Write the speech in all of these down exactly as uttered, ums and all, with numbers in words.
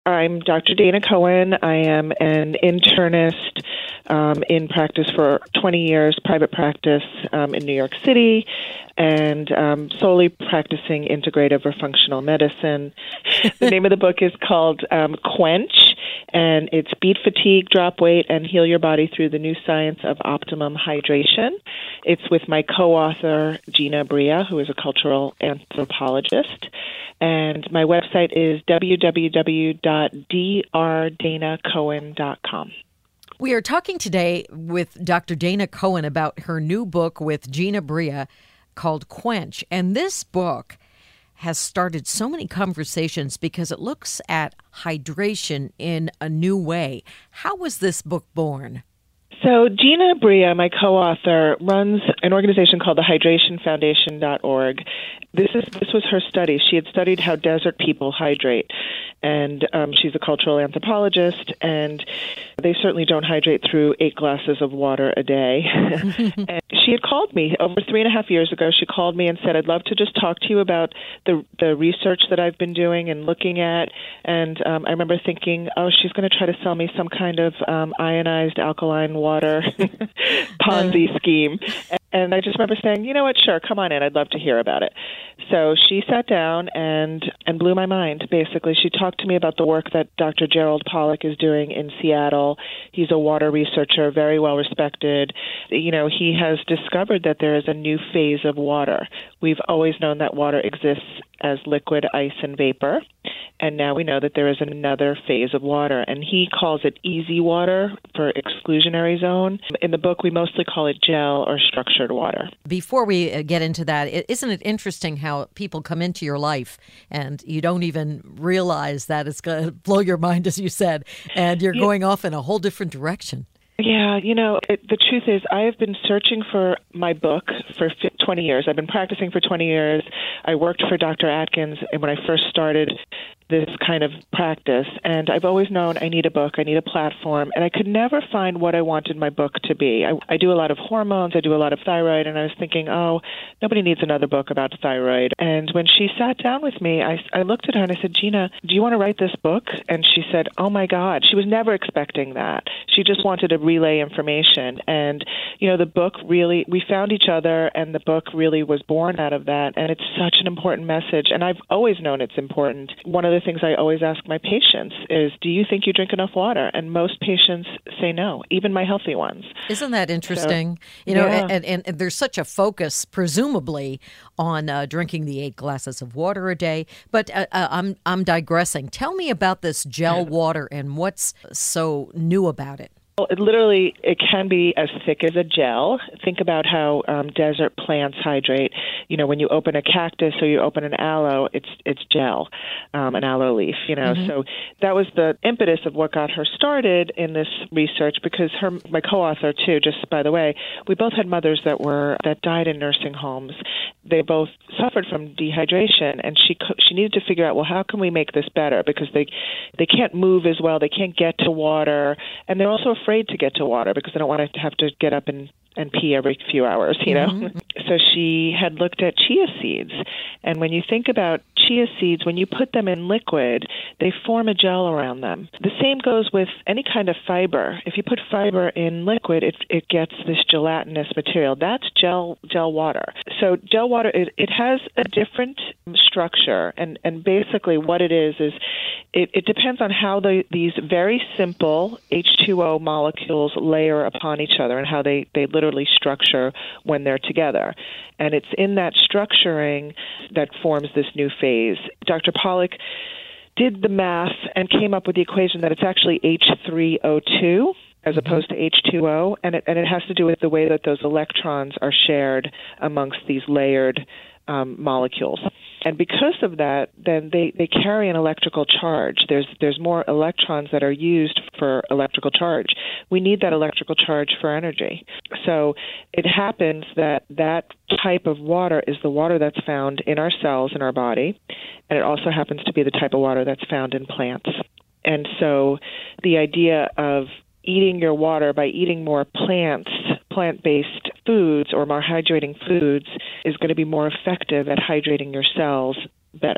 I'm Doctor Dana Cohen. I am an internist um, in practice for twenty years, private practice um, in New York City, and um, solely practicing integrative or functional medicine. The name of the book is called um, Quench, and it's Beat Fatigue, Drop Weight, and Heal Your Body Through the New Science of Optimum Hydration. It's with my co-author, Gina Bria, who is a cultural anthropologist. And my website is w w w dot d r dana cohen dot com. We are talking today with Doctor Dana Cohen about her new book with Gina Bria called Quench. And this book has started so many conversations because it looks at hydration in a new way. How was this book born? So Gina Bria, my co-author, runs an organization called the hydration foundation dot org. This is this was her study. She had studied how desert people hydrate, and um, she's a cultural anthropologist, and they certainly don't hydrate through eight glasses of water a day. And she had called me over three and a half years ago. She called me and said, I'd love to just talk to you about the the research that I've been doing and looking at. And um, I remember thinking, oh, she's going to try to sell me some kind of um, ionized alkaline water Ponzi scheme. And I just remember saying, you know what, sure, come on in. I'd love to hear about it. So she sat down and, and blew my mind, basically. She talked to me about the work that Doctor Gerald Pollack is doing in Seattle. He's a water researcher, very well respected. You know, he has discovered that there is a new phase of water. We've always known that water exists as liquid, ice, and vapor. And now we know that there is another phase of water, and he calls it easy water for exclusionary zone. In the book, we mostly call it gel or structured water. Before we get into that, isn't it interesting how people come into your life and you don't even realize that it's going to blow your mind, as you said, and you're yeah. going off in a whole different direction? Yeah, you know, it, the truth is I have been searching for my book for twenty years. I've been practicing for twenty years. I worked for Doctor Atkins when I first started this kind of practice, and I've always known I need a book, I need a platform, and I could never find what I wanted my book to be. I, I do a lot of hormones, I do a lot of thyroid, and I was thinking, oh, nobody needs another book about thyroid. And when she sat down with me, I, I looked at her and I said, Gina, do you want to write this book? And she said, oh my God. She was never expecting that. She just wanted to relay information. And, you know, the book really, we found each other, and the book really was born out of that, and it's such an important message, and I've always known it's important. One of the things I always ask my patients is, do you think you drink enough water? And most patients say no, even my healthy ones. Isn't that interesting? So, you know, yeah. and, and, and there's such a focus, presumably, on uh, drinking the eight glasses of water a day. But uh, uh, I'm I'm digressing. Tell me about this gel water and what's so new about it. Well, it literally, it can be as thick as a gel. Think about how um, desert plants hydrate. You know, when you open a cactus or you open an aloe, it's it's gel, um, an aloe leaf, you know. Mm-hmm. So that was the impetus of what got her started in this research, because her, my co-author too, just by the way, we both had mothers that were, that died in nursing homes. They both suffered from dehydration, and she she needed to figure out, well, how can we make this better? Because they, they can't move as well, they can't get to water, and they're also afraid to get to water because they don't want to have to get up and, and pee every few hours, you know? Mm-hmm. So she had looked at chia seeds. And when you think about chia seeds, when you put them in liquid, they form a gel around them. The same goes with any kind of fiber. If you put fiber in liquid, it it gets this gelatinous material. That's gel gel water. So gel water, it, it has a different structure. And, and basically what it is is it, it depends on how the, these very simple H two O molecules layer upon each other and how they, they literally structure when they're together. And it's in that structuring that forms this new phase. Doctor Pollack did the math and came up with the equation that it's actually H three O two as opposed to H two O, and it, and it has to do with the way that those electrons are shared amongst these layered um, molecules. And because of that, then they, they carry an electrical charge. There's there's more electrons that are used for electrical charge. We need that electrical charge for energy. So it happens that that type of water is the water that's found in our cells in our body, and it also happens to be the type of water that's found in plants. And so the idea of eating your water by eating more plants, plant-based foods or more hydrating foods is going to be more effective at hydrating your cells better.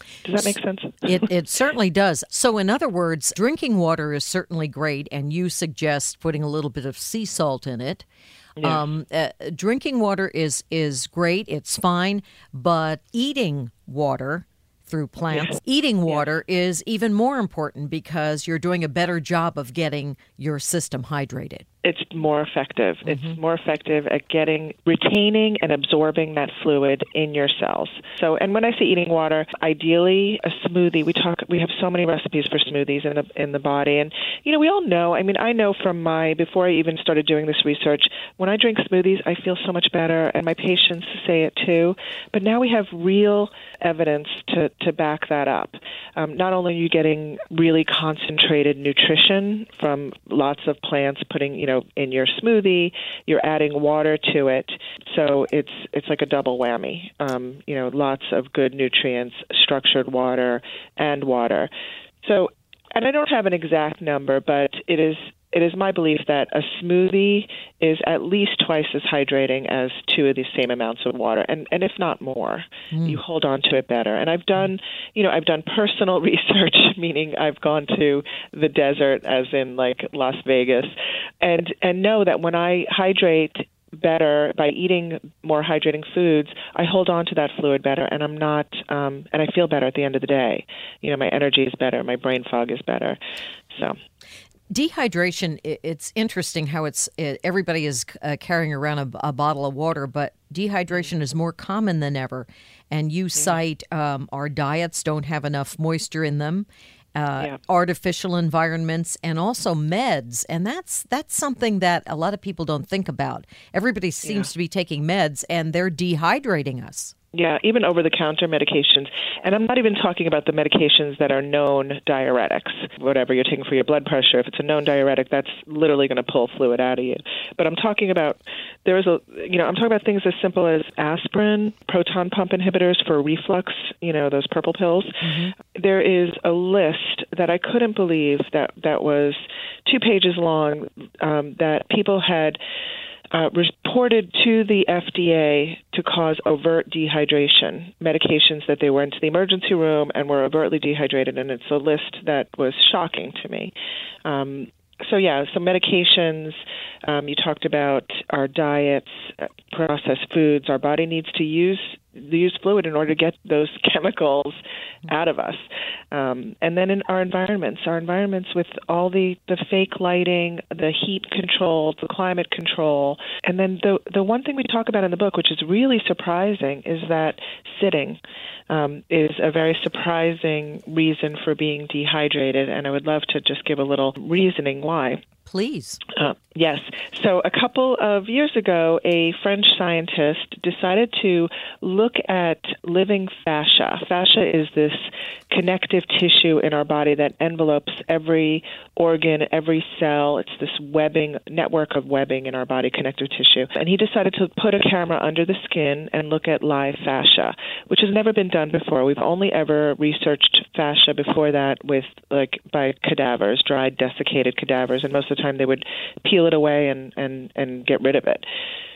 Does that make sense? It it certainly does. So in other words, drinking water is certainly great, and you suggest putting a little bit of sea salt in it. Yeah. Um, uh, drinking water is is great. It's fine, but eating water through plants, Yeah. eating water yeah. is even more important because you're doing a better job of getting your system hydrated. It's more effective. Mm-hmm. It's more effective at getting, retaining and absorbing that fluid in your cells. So, and when I say eating water, ideally a smoothie. We talk. We have so many recipes for smoothies in the in the body, and you know we all know. I mean, I know from my before I even started doing this research, when I drink smoothies, I feel so much better, and my patients say it too. But now we have real evidence to to back that up. Um, not only are you getting really concentrated nutrition from lots of plants, putting you know. in your smoothie, you're adding water to it, so it's it's like a double whammy. Um, you know, lots of good nutrients, structured water, and water. So, and I don't have an exact number, but it is it is my belief that a smoothie is at least twice as hydrating as two of the same amounts of water, and, and if not more. Mm. You hold on to it better. And I've done, you know, I've done personal research, meaning I've gone to the desert, as in like Las Vegas, and and know that when I hydrate better by eating more hydrating foods, I hold on to that fluid better, and I'm not, um, and I feel better at the end of the day. You know, my energy is better, my brain fog is better. So. Dehydration, it's interesting how it's it, everybody is uh, carrying around a, a bottle of water, but dehydration is more common than ever. And you mm-hmm. cite um, our diets don't have enough moisture in them, uh, yeah. artificial environments, and also meds. And that's that's something that a lot of people don't think about. Everybody seems yeah. to be taking meds, and they're dehydrating us. Yeah, even over-the-counter medications. And I'm not even talking about the medications that are known diuretics, whatever you're taking for your blood pressure. If it's a known diuretic, that's literally going to pull fluid out of you. But I'm talking about, there is a, you know, I'm talking about things as simple as aspirin, proton pump inhibitors for reflux, you know, those purple pills. Mm-hmm. There is a list that I couldn't believe that, that was two pages long, um, that people had Uh, reported to the F D A to cause overt dehydration, medications that they went to the emergency room and were overtly dehydrated, and it's a list that was shocking to me. Um, so, yeah, so medications, um, you talked about our diets, uh, processed foods. Our body needs to use use fluid in order to get those chemicals out of us. Um, and then in our environments, our environments with all the, the fake lighting, the heat control, the climate control. And then the the one thing we talk about in the book, which is really surprising, is that sitting um, is a very surprising reason for being dehydrated. And I would love to just give a little reasoning why. Please. Uh, yes. So a couple of years ago, a French scientist decided to look at living fascia. Fascia is this connective tissue in our body that envelopes every organ, every cell. It's this webbing, network of webbing in our body, connective tissue. And he decided to put a camera under the skin and look at live fascia, which has never been done before. We've only ever researched fascia before that with, like, by cadavers, dried, desiccated cadavers, and most of the time they would peel it away and, and, and get rid of it.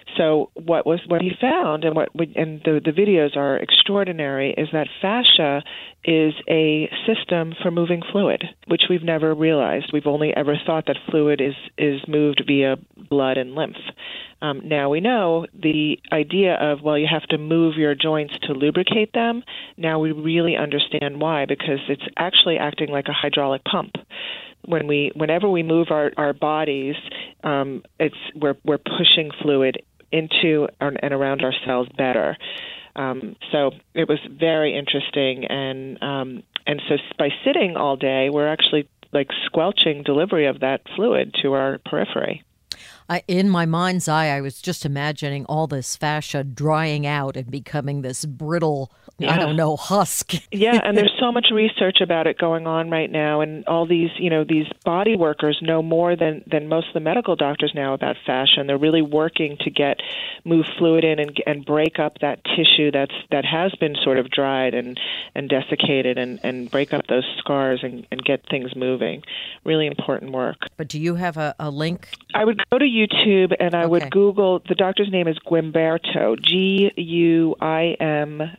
So what was what he found, and what we, and the, the videos are extraordinary, is that fascia is a system for moving fluid, which we've never realized. We've only ever thought that fluid is, is moved via blood and lymph. Um, now we know the idea of, well, you have to move your joints to lubricate them. Now we really understand why, because it's actually acting like a hydraulic pump. When we, whenever we move our, our bodies, um, it's we're we're pushing fluid into and around our cells better. Um, so it was very interesting, and um, and so by sitting all day, we're actually like squelching delivery of that fluid to our periphery. I, in my mind's eye, I was just imagining all this fascia drying out and becoming this brittle, yeah. I don't know, husk. Yeah, and there's so much research about it going on right now, and all these, you know, these body workers know more than, than most of the medical doctors now about fascia, and they're really working to get move fluid in and and break up that tissue that's that has been sort of dried and, and desiccated, and, and break up those scars and, and get things moving. Really important work. But do you have a, a link? I would go to YouTube, and I okay. would Google, the doctor's name is Guimberto, G U I M B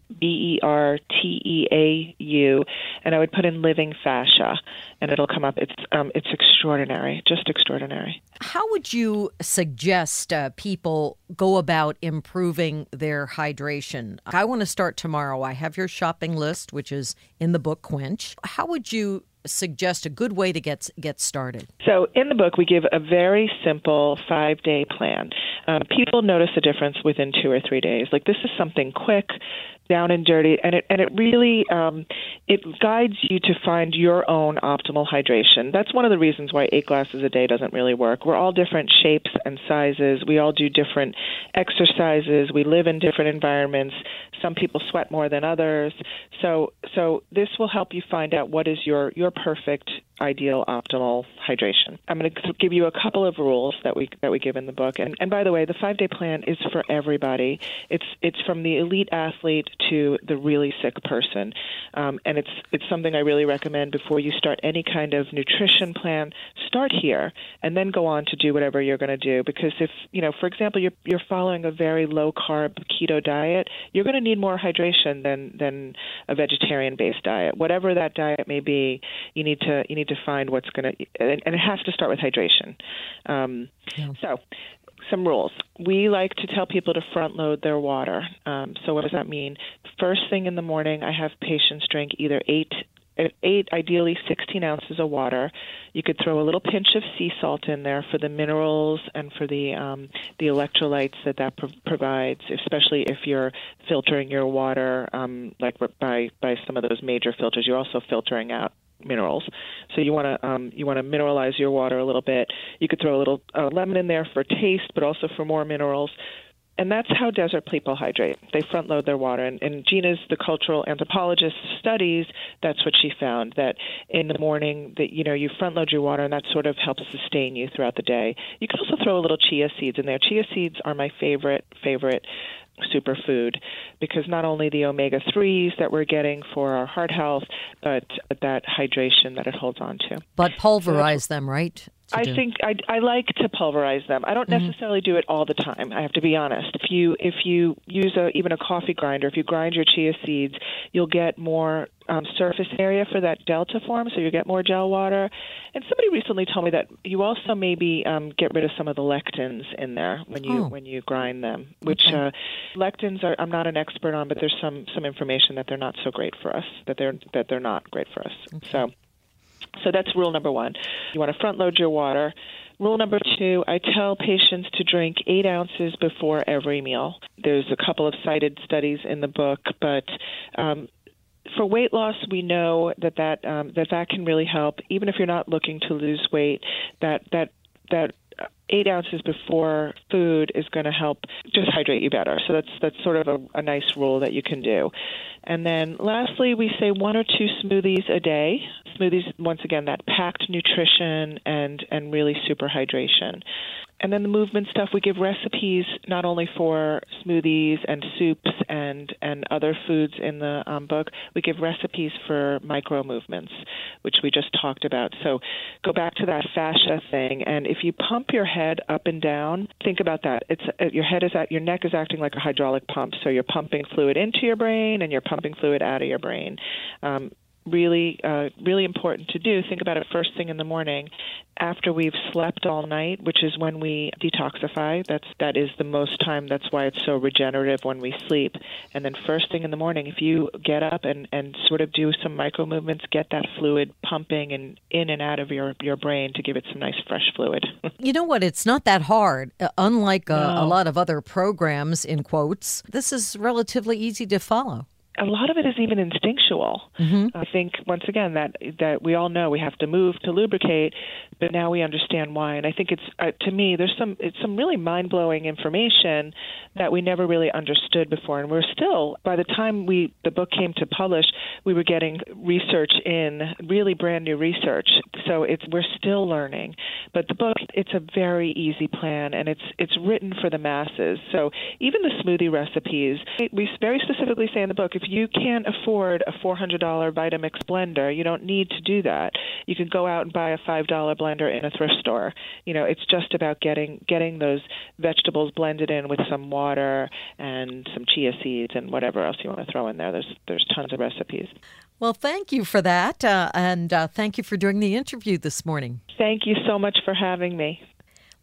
E R T E A U, and I would put in living fascia, and it'll come up. It's um, it's extraordinary, just extraordinary. How would you suggest uh, people go about improving their hydration? I want to start tomorrow. I have your shopping list, which is in the book Quench. How would you suggest a good way to get get started? So in the book, we give a very simple five-day plan. Um, people notice a difference within two or three days. Like, this is something quick, down and dirty, and it and it really um, it guides you to find your own optimal hydration. That's one of the reasons why eight glasses a day doesn't really work. We're all different shapes and sizes. We all do different exercises. We live in different environments. Some people sweat more than others. So so this will help you find out what is your your perfect, ideal, optimal hydration. I'm going to give you a couple of rules that we that we give in the book. And and by the way, the five-day plan is for everybody. It's it's from the elite athlete to the really sick person. Um, and it's it's something I really recommend before you start any kind of nutrition plan. Start here and then go on to do whatever you're going to do. Because if, you know, for example, you're you're following a very low-carb keto diet, you're going to need more hydration than than a vegetarian-based diet. Whatever that diet may be, you need to you need to find what's going to, and, and it has to start with hydration. Um, yeah. So, some rules. We like to tell people to front load their water. Um, so what does that mean? First thing in the morning, I have patients drink either eight, eight, ideally sixteen ounces of water. You could throw a little pinch of sea salt in there for the minerals and for the um, the electrolytes that that pro- provides, especially if you're filtering your water, um, like by by some of those major filters. You're also filtering out minerals, so you want to um, you want to mineralize your water a little bit. You could throw a little uh, lemon in there for taste, but also for more minerals. And that's how desert people hydrate. They front load their water. And, and Gina's, the cultural anthropologist, studies, that's what she found, that in the morning that, you know, you front load your water, and that sort of helps sustain you throughout the day. You can also throw a little chia seeds in there. Chia seeds are my favorite, favorite superfood, because not only the omega threes that we're getting for our heart health, but that hydration that it holds on to. But pulverize so them, right? I do. think I, I like to pulverize them. I don't mm-hmm. necessarily do it all the time. I have to be honest. If you if you use a, even a coffee grinder, if you grind your chia seeds, you'll get more um, surface area for that gel to form, so you get more gel water. And somebody recently told me that you also maybe um, get rid of some of the lectins in there when you oh. when you grind them. Which okay. uh, lectins are I'm not an expert on, but there's some some information that they're not so great for us. That they're that they're not great for us. Okay. So. So that's rule number one. You want to front load your water. Rule number two, I tell patients to drink eight ounces before every meal. There's a couple of cited studies in the book, but um, for weight loss, we know that that, um, that that can really help. Even if you're not looking to lose weight, that that that eight ounces before food is going to help just hydrate you better. So that's that's sort of a, a nice rule that you can do. And then lastly, we say one or two smoothies a day. Smoothies, once again, that packed nutrition and, and really super hydration. And then the movement stuff, we give recipes not only for smoothies and soups and, and other foods in the um, book, we give recipes for micro movements, which we just talked about. So go back to that fascia thing, and if you pump your head up and down, think about that. It's uh, your head is at, your neck is acting like a hydraulic pump, so you're pumping fluid into your brain and you're pumping fluid out of your brain. Um, really, uh, really important to do. Think about it first thing in the morning after we've slept all night, which is when we detoxify. That's, that is the most time. That's why it's so regenerative when we sleep. And then first thing in the morning, if you get up and, and sort of do some micro movements, get that fluid pumping and in and out of your, your brain to give it some nice fresh fluid. You know what? It's not that hard. Uh, unlike uh, no. a lot of other programs, in quotes, this is relatively easy to follow. A lot of it is even instinctual. Mm-hmm. I think, once again, that that we all know we have to move to lubricate, but now we understand why. And I think it's, uh, to me, there's some it's some really mind-blowing information that we never really understood before. And we're still, by the time we the book came to publish, we were getting research in, really brand new research. So it's we're still learning. But the book it's a very easy plan, and it's it's written for the masses. So even the smoothie recipes, we very specifically say in the book, if you can't afford a four hundred dollars Vitamix blender, you don't need to do that. You can go out and buy a five dollar blender in a thrift store. You know, it's just about getting getting those vegetables blended in with some water and some chia seeds and whatever else you want to throw in there. There's there's tons of recipes. Well, thank you for that, uh, and uh, thank you for doing the interview this morning. Thank you so much for having me.